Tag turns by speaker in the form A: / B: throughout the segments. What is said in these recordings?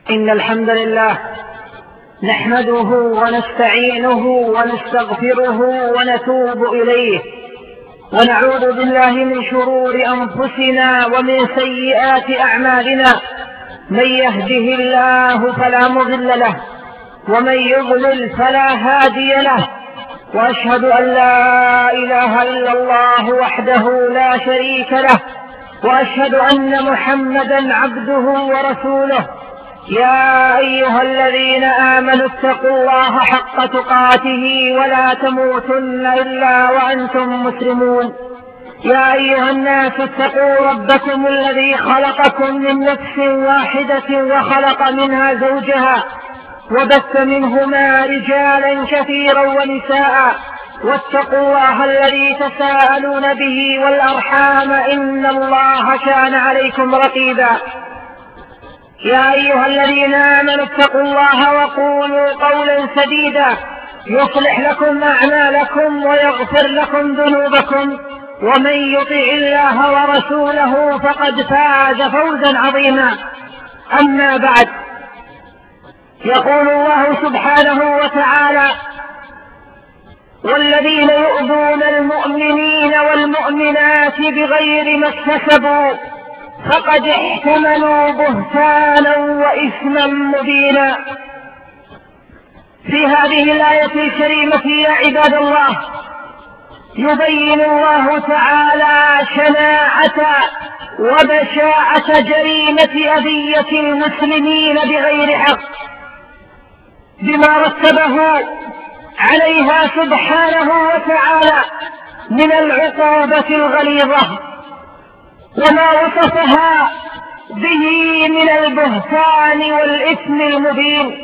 A: إن الحمد لله نحمده ونستعينه ونستغفره ونتوب إليه، ونعوذ بالله من شرور أنفسنا ومن سيئات أعمالنا. من يهده الله فلا مضل له، ومن يضلل فلا هادي له، وأشهد أن لا إله إلا الله وحده لا شريك له، وأشهد أن محمدا عبده ورسوله. يا أيها الذين آمنوا اتقوا الله حق تقاته ولا تموتن إلا وأنتم مسلمون. يا أيها الناس اتقوا ربكم الذي خلقكم من نفس واحدة وخلق منها زوجها، وبث منهما رجالا كثيرا ونساء، واتقوا الله الذي تساءلون به والأرحام إن الله كان عليكم رقيبا. يا أيها الذين آمنوا اتقوا الله وقولوا قولا سديدا يصلح لكم أعمالكم ويغفر لكم ذنوبكم، ومن يطع الله ورسوله فقد فاز فوزا عظيما. أما بعد، يقول الله سبحانه وتعالى: والذين يؤذون المؤمنين والمؤمنات بغير ما اكتسبوا فقد احتملوا بهتانا وإثما مبينا. في هذه الآية الكريمة يا عباد الله يبين الله تعالى شناعة وبشاعة جريمة أذية المسلمين بغير حق بما رتبه عليها سبحانه وتعالى من العقوبة الغليظة، وما وصفها به من البهتان والإثم المبين.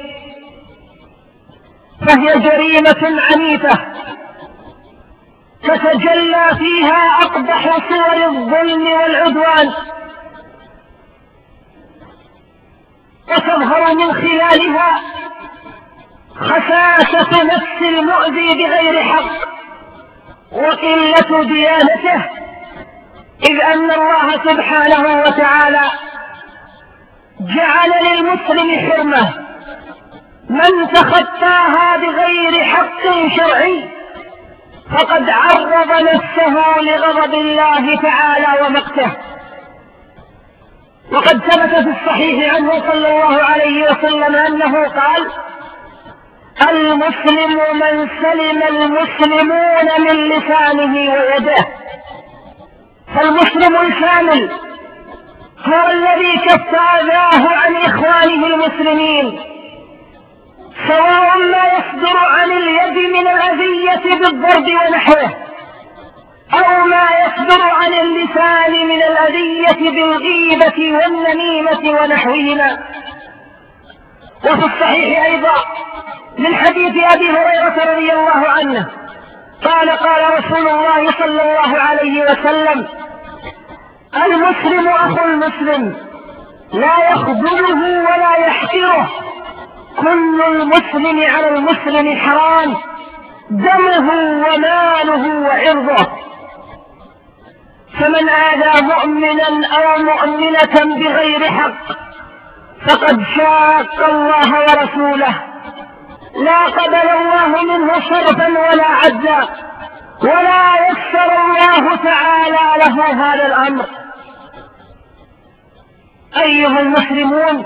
A: فهي جريمة عنيفة تتجلى فيها أقبح صور الظلم والعدوان، وتظهر من خلالها خساسة نفس المؤذي بغير حق وقلة ديانته، إذ أن الله سبحانه وتعالى جعل للمسلم حرمة من تخطاها بغير حق شرعي فقد عرض نفسه لغضب الله تعالى ومقته. وقد ثبت في الصحيح عنه صلى الله عليه وسلم أنه قال: المسلم من سلم المسلمون من لسانه ويده. فالمسلم الكامل هو الذي كف أذاه عن إخوانه المسلمين، سواء ما يصدر عن اليد من الأذية بالضرب ونحوه، أو ما يصدر عن اللسان من الأذية بالغيبة والنميمة ونحوهما. وفي الصحيح أيضا من حديث أبي هريرة رضي الله عنه قال: قال رسول الله صلى الله عليه وسلم: المسلم أخو المسلم لا يخذله ولا يحقره، كل المسلم على المسلم حرام، دمه وماله وعرضه. فمن آذى مؤمنا أو مؤمنة بغير حق فقد شاق الله ورسوله، لا قبل الله منه صرفا ولا عدلا، ولا يسر الله تعالى له هذا الأمر. أيها المسلمون،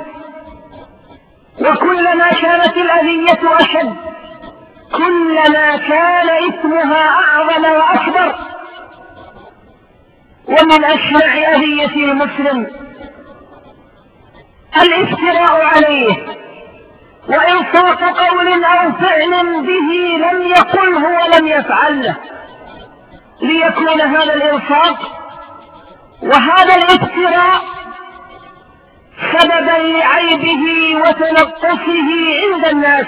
A: وكلما كانت الأذية أشد كلما كان إثمها أعظم وأكبر. ومن أشنع أذية المسلم الافتراء عليه وإلصاق قول أو فعل به لم يقله ولم يفعله، ليكون هذا الإلصاق وهذا الافتراء سببا لعيبه وتنقصه عند الناس.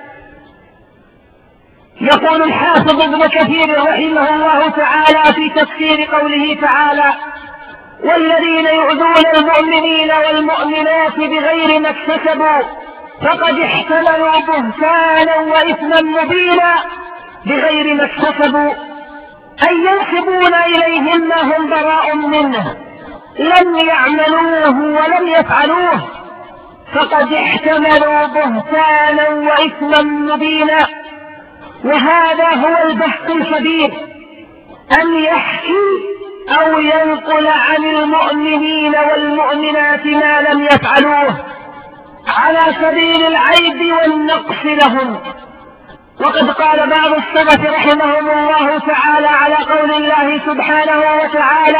A: يقول الحافظ ابن كثير رحمه الله تعالى في تفسير قوله تعالى: والذين يؤذون المؤمنين والمؤمنات بغير ما اكتسبوا فقد احتملوا بهتانا وإثما مبينا. بغير ما اكتسبوا أي ينسبون إليهم ما هم براء منه، لم يعملوه ولم يفعلوه، فقد احتملوا بهتانا وإثما مبينا. وهذا هو البحث الكبير، أن يحكي أو ينقل عن المؤمنين والمؤمنات ما لم يفعلوه على سبيل العيب والنقص لهم. وقد قال بعض السلف رحمهم الله تعالى على قول الله سبحانه وتعالى: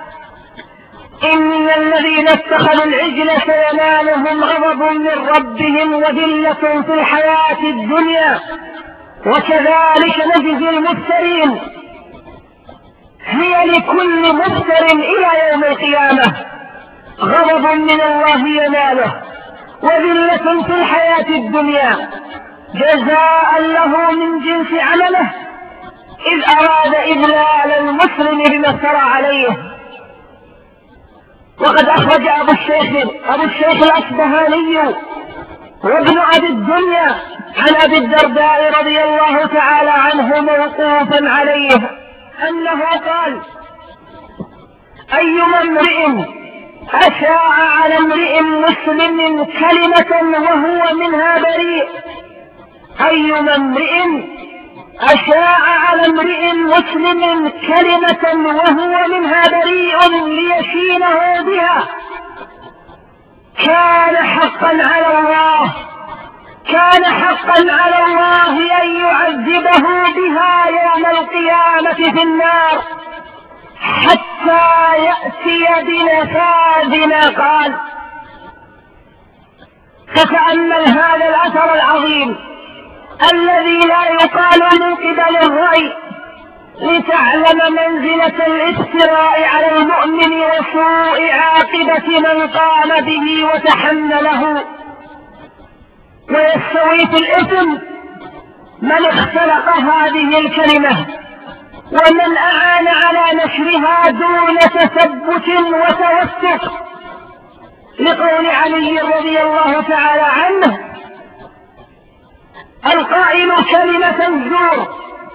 A: إن الذين اتخذوا العجل سينالهم غضب من ربهم وذلة في الحياة الدنيا وكذلك نجزي المفترين. هي لكل مفتر إلى يوم القيامة غضب من الله يناله وذلة في الحياة الدنيا جزاء له من جنس عمله، إذ أراد إذلال المسلم بما افترى عليه. وقد أخرج أبو الشيخ الأصبهاني وابن أبي الدنيا عن أبي الدرداء رضي الله تعالى عنه موقوفا عليه أنه قال: أيما امرئ أشاع على امرئ مسلم كلمة وهو منها بريء، أيما امرئ أشاع على امرئ مسلم كلمة وهو منها بريء ليشينه بها، كان حقا على الله أن يعذبه بها يوم القيامة في النار حتى يأتي بنفاذ ما قال. فتأمل هذا الأثر العظيم الذي لا يقال من قبل الرأي، لتعلم منزلة الافتراء على المؤمن وسوء عاقبة من قام به وتحمله. ويستوي في الإثم من اختلق هذه الكلمة ومن أعان على نشرها دون تثبت وتوثق، لقول علي رضي الله تعالى عنه: القائل كلمة الزور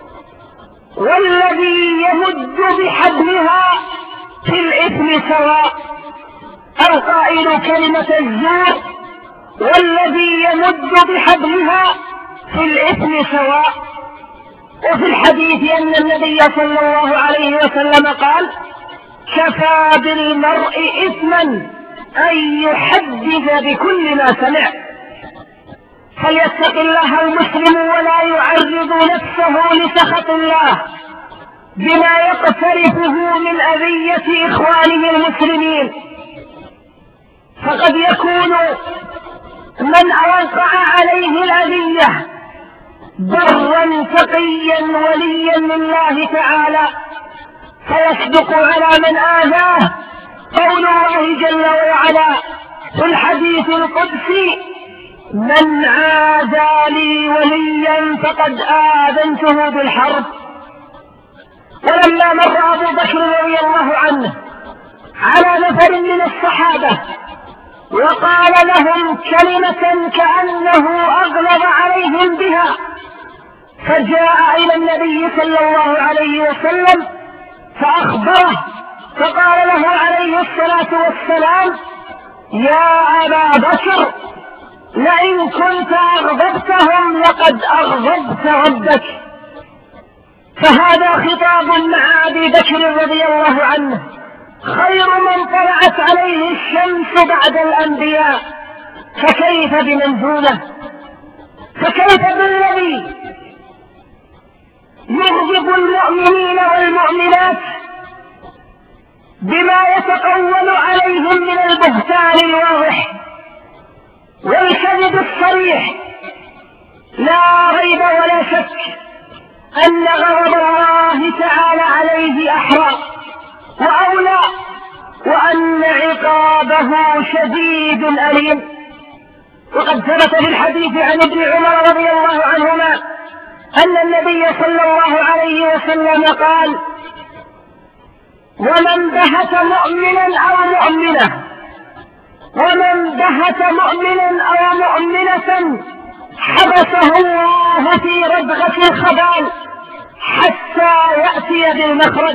A: والذي يمد بحبلها في الإثم سواء. القائل كلمة الزور والذي يمد بحبلها في الإثم سواء. وفي الحديث أن النبي صلى الله عليه وسلم قال: كفى بالمرء إثما أن يحدث بكل ما سمع. فليتق الله المسلم ولا يعرض نفسه لسخط الله بما يقترفه من أذية إخوانه المسلمين، فقد يكون من أوقع عليه الأذية برا تقيا وليا لله تعالى، فيصدق على من آذاه قول الله جل وعلا في الحديث القدسي: من عادى لي وليا فقد آذنته بالحرب. ولما مر أبو بكر رضي الله عنه على نفر من الصحابة وقال لهم كلمة كأنه أغلظ عليهم بها، فجاء إلى النبي صلى الله عليه وسلم فأخبره، فقال له عليه الصلاة والسلام: يا أبا بكر، لئن كنت أغضبتهم لقد أغضبت ربك. فهذا خطاب مع أبي بكر رضي الله عنه، خير من طلعت عليه الشمس بعد الأنبياء، فكيف بمنزوله؟ فكيف بالذي يغضب المؤمنين والمؤمنات بما يتقول عليهم من البهتان الواضح والكذب الصريح؟ لا ريب ولا شك أن غضب الله تعالى عليه أحرى وأولى، وأن عقابه شديد أليم. وقد ثبت في الحديث عن ابن عمر رضي الله عنهما أن النبي صلى الله عليه وسلم قال: ومن بهت مؤمنا أو مؤمنة حبسه الله في ردغة الخبال حتى يأتي بالمخرج.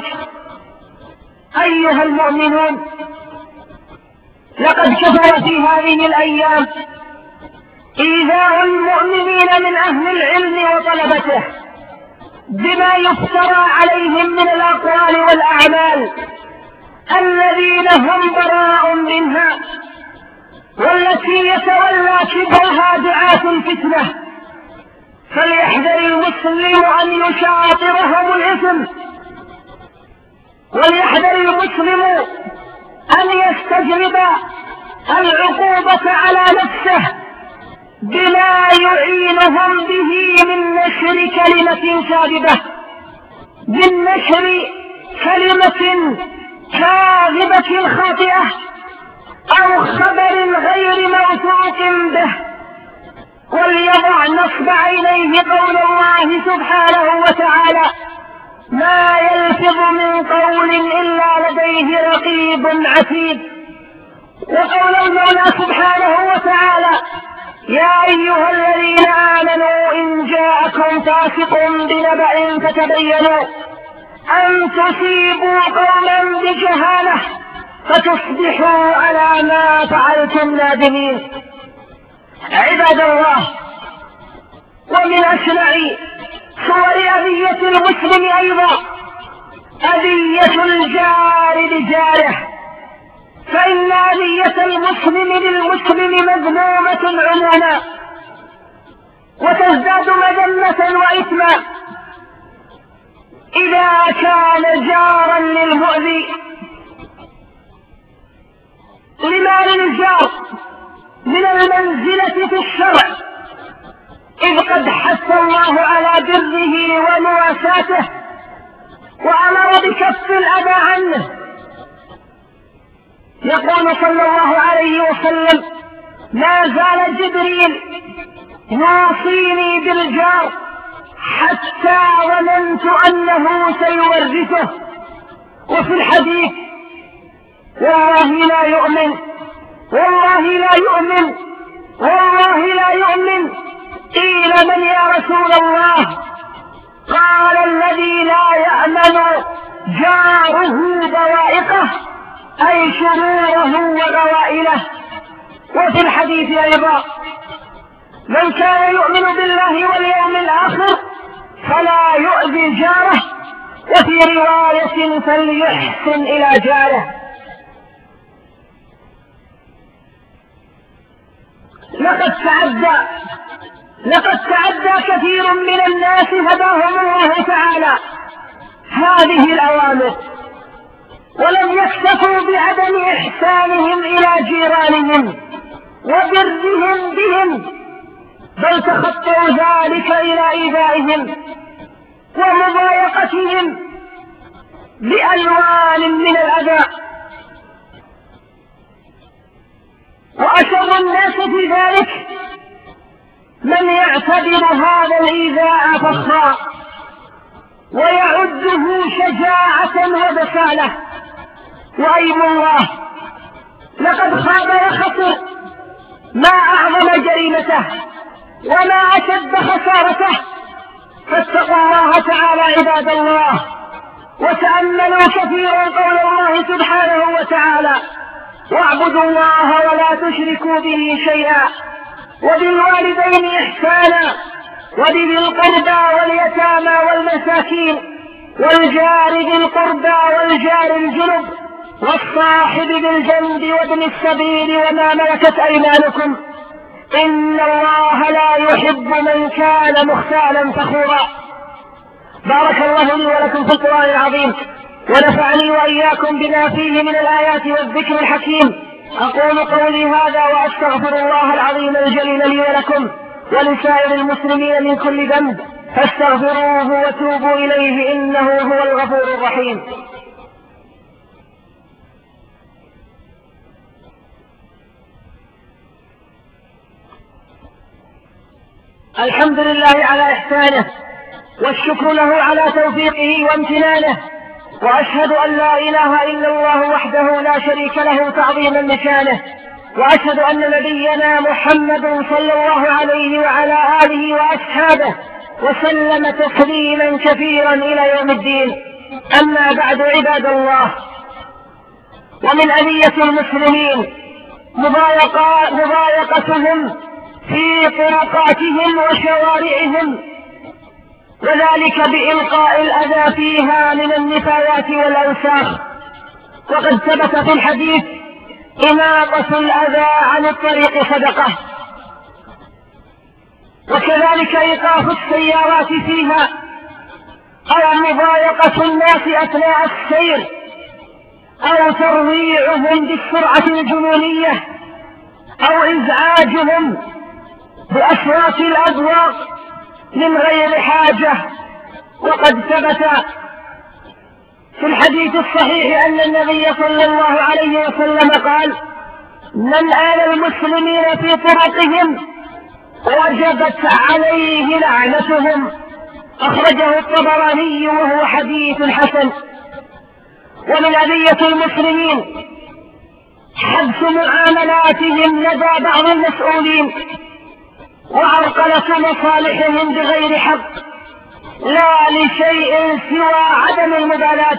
A: أيها المؤمنون، لقد كثر في هذه الأيام إيذاء المؤمنين من أهل العلم وطلبته بما يفترى عليهم من الأقوال والأعمال الذين هم براء منها، والتي يتولى كبرها دعاة الفتنة، فليحذر المسلم أن يشاطرهم الإثم، وليحذر المسلم أن يستجلب العقوبة على نفسه بما يعينهم به من نشر كلمة كاذبة، من نشر كلمة كاذبة خاطئة أو خبر غير موثوق به. وليضع نصب عينيه قول الله سبحانه وتعالى: ما يلفظ من قول إلا لديه رقيب عتيد. وقول المولى سبحانه وتعالى: يا أيها الذين آمنوا إن جاءكم فاسق بنبأ فتبينوا أن تصيبوا قوما بجهالة فتصبحوا على ما فعلتم نادمين. عباد الله، ومن أشنع صور أذية المسلم أيضا أذية الجار لجاره، فإن أذية المسلم للمسلم مذمومة عموما، وتزداد مذمة وإثما إذا كان جارا للمؤذي. لما للجار من المنزلة في الشرع، إذ قد حث الله على بره ومواساته وأمر بكف الأذى عنه. يقول صلى الله عليه وسلم: ما زال جبريل يوصيني بالجار حتى ظننت أنه سيورثه. وفي الحديث: والله لا يؤمن، والله لا يؤمن، والله لا يؤمن. قيل: من يا رسول الله؟ قال: الذي لا يأمن جاره بوائقه، أي شروره وغوائله. وفي الحديث أيضا: من كان يؤمن بالله واليوم الآخر فلا يؤذي جاره. وفي رواية: فليحسن إلى جاره. لقد تعدى كثير من الناس هداهم الله تعالى هذه الأوامر، ولم يكتفوا بعدم إحسانهم إلى جيرانهم وبرهم بهم، بل تخطوا ذلك إلى إيذائهم ومضايقتهم بألوان من الأذى. وأشر الناس في ذلك من يعتبر هذا الإيذاء فخرا ويعده شجاعة وبسالة. وأيم الله، لقد خاب وخسر ما أعظم جريمته وما أشد خسارته. فاتقوا الله تعالى عباد الله، وتأملوا كثيرا قول الله سبحانه وتعالى: واعبدوا الله ولا تشركوا به شيئا، وبالوالدين إحسانا، وبذي القربى واليتامى والمساكين، والجار ذي القربى والجار الجنب، والصاحب بالجنب وابن السبيل وما ملكت أيمانكم، إن الله لا يحب من كان مختالا فخورا. بارك الله لي ولكم في القرآن العظيم، ونفعني وإياكم بما فيه من الآيات والذكر الحكيم. أقول قولي هذا وأستغفر الله العظيم الجليل لي ولكم ولسائر المسلمين من كل ذنب، فاستغفروه وتوبوا إليه، إنه هو الغفور الرحيم. الحمد لله على إحسانه، والشكر له على توفيقه وامتنانه، وأشهد أن لا إله إلا الله وحده لا شريك له تعظيما لشانه، وأشهد أن نبينا محمد صلى الله عليه وعلى آله وأصحابه وسلم تسليما كثيرا إلى يوم الدين. أما بعد عباد الله، ومن أذية المسلمين مضايقتهم في طرقاتهم وشوارعهم، وذلك بإلقاء الأذى فيها من النفايات والأوساخ. وقد ثبت في الحديث: إماطة الأذى عن الطريق صدقة. وكذلك إيقاف السيارات فيها، أو مضايقة الناس أثناء السير، أو ترويعهم بالسرعة الجنونية، أو إزعاجهم بأصوات الأذواق من غير حاجة. وقد ثبت في الحديث الصحيح أن النبي صلى الله عليه وسلم قال: من آل المسلمين في طرقهم وجبت عليه لعنتهم. أخرجه الطبراني وهو حديث حسن. ومن أذية المسلمين حبس معاملاتهم لدى بعض المسؤولين وعرقلة مصالحهم بغير حق، لا لشيء سوى عدم المبالاة.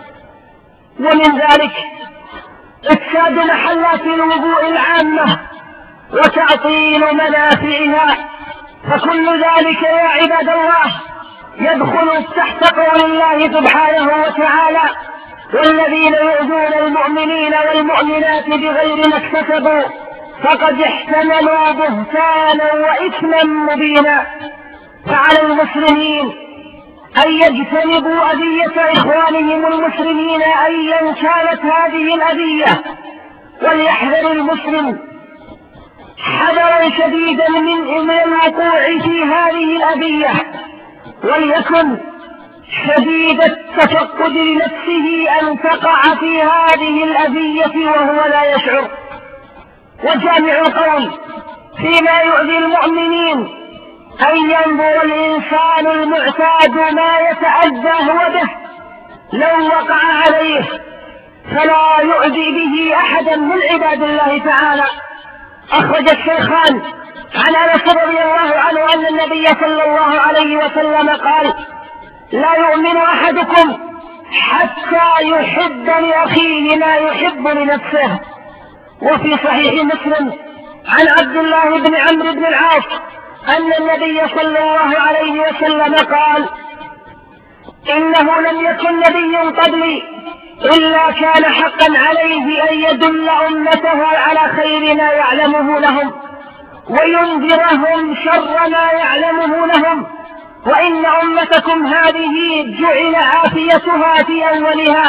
A: ومن ذلك إفساد محلات الوضوء العامة وتعطيل منافعها، فكل ذلك يا عباد الله يدخل تحت قول الله سبحانه وتعالى: والذين يؤذون المؤمنين والمؤمنات بغير ما اكتسبوا فقد احتملوا بهتانا وإثما مبينا. فعلى المسلمين أن يجتنبوا أذية إخوانهم المسلمين أيا كانت هذه الأذية، وليحذر المسلم حذرا شديدا من الوقوع في هذه الأذية، وليكن شديد التفقد لنفسه أن تقع في هذه الأذية وهو لا يشعر. وجامع القول فيما يؤذي المؤمنين أن ينظر الإنسان المعتاد ما يتأذى هو به لو وقع عليه، فلا يؤذي به أحدا من عباد الله تعالى. أخرج الشيخان عن أنس رضي الله عنه أن النبي صلى الله عليه وسلم قال: لا يؤمن أحدكم حتى يحب لأخيه ما يحب لنفسه. وفي صحيح مسلم عن عبد الله بن عمرو بن العاص أن النبي صلى الله عليه وسلم قال: إنه لم يكن نبي قبلي إلا كان حقا عليه أن يدل أمته على خير ما يعلمه لهم وينذرهم شر ما يعلمه لهم، وإن أمتكم هذه جعل عافيتها في أولها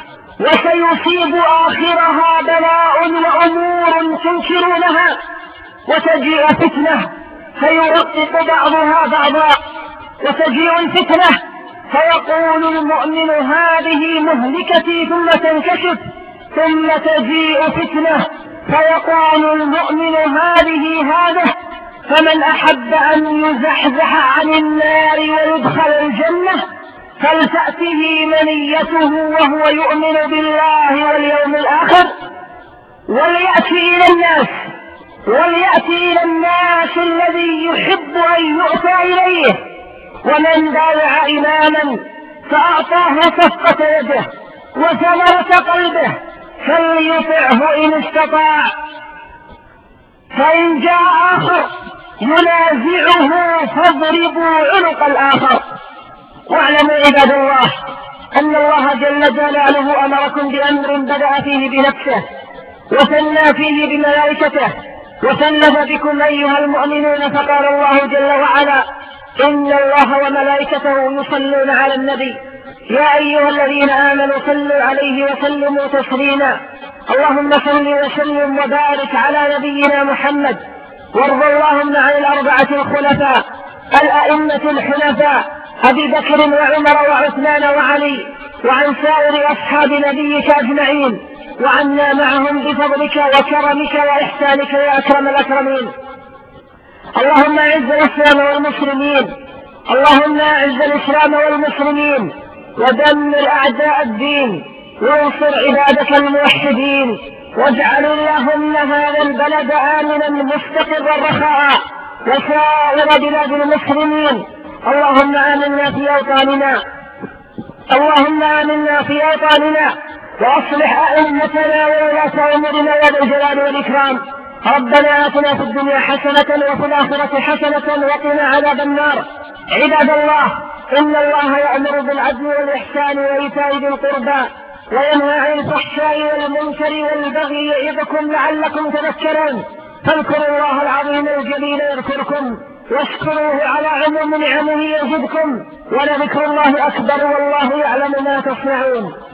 A: وسيصيب آخرها بلاء وأمور تنكرونها، وتجيء فتنة فيرقق بعضها بعضا، وتجيء الفتنة فيقول المؤمن هذه مهلكتي ثم تنكشف، ثم تجيء فتنة فيقول المؤمن هذا. فمن أحب أن يزحزح عن النار ويدخل الجنة فلتأته منيته وهو يؤمن بالله واليوم الآخر وليأتي إلى الناس الذي يحب أن يؤتى إليه. ومن بايع إماما فأعطاه صفقة يده وثمرة قلبه فليطعه إن استطاع، فإن جاء آخر ينازعه فاضربوا عنق الآخر. واعلموا عباد الله أن الله جل جلاله أمركم بأمر بدأ فيه بنفسه وثنى فيه بملائكته وثلث بكم أيها المؤمنون، فقال الله جل وعلا: إن الله وملائكته يصلون على النبي يا أيها الذين آمنوا صلوا عليه وسلموا تسليما. اللهم صل وسلم وبارك على نبينا محمد، وارض اللهم عن الأربعة الخلفاء الأئمة الحنفاء أبي بكر وعمر وعثمان وعلي، وعن سائر أصحاب نبيك أجمعين، وعنا معهم بفضلك وكرمك وإحسانك يا أكرم الأكرمين. اللهم أعز الإسلام والمسلمين، اللهم أعز الإسلام والمسلمين ودمر أعداء الدين وانصر عبادك الموحدين، واجعل اللهم هذا البلد آمنا مستقرا رخاء وسائر بلاد المسلمين. اللهم آمنا في أوطاننا، اللهم آمنا في أوطاننا وأصلح أئمتنا وولاة أمورنا يا ذا الجلال والإكرام. ربنا آتنا في الدنيا حسنة وفي الآخرة حسنة وقنا عذاب النار. عباد الله، إن الله يأمر بالعدل والإحسان وإيتاء ذي القربى وينهى عن الفحشاء والمنكر والبغي يعظكم لعلكم تذكرون. فاذكروا الله العظيم الجليل يذكركم واشكروه على عموم نعمه يزدكم، ولذكر الله أكبر والله يعلم ما تصنعون.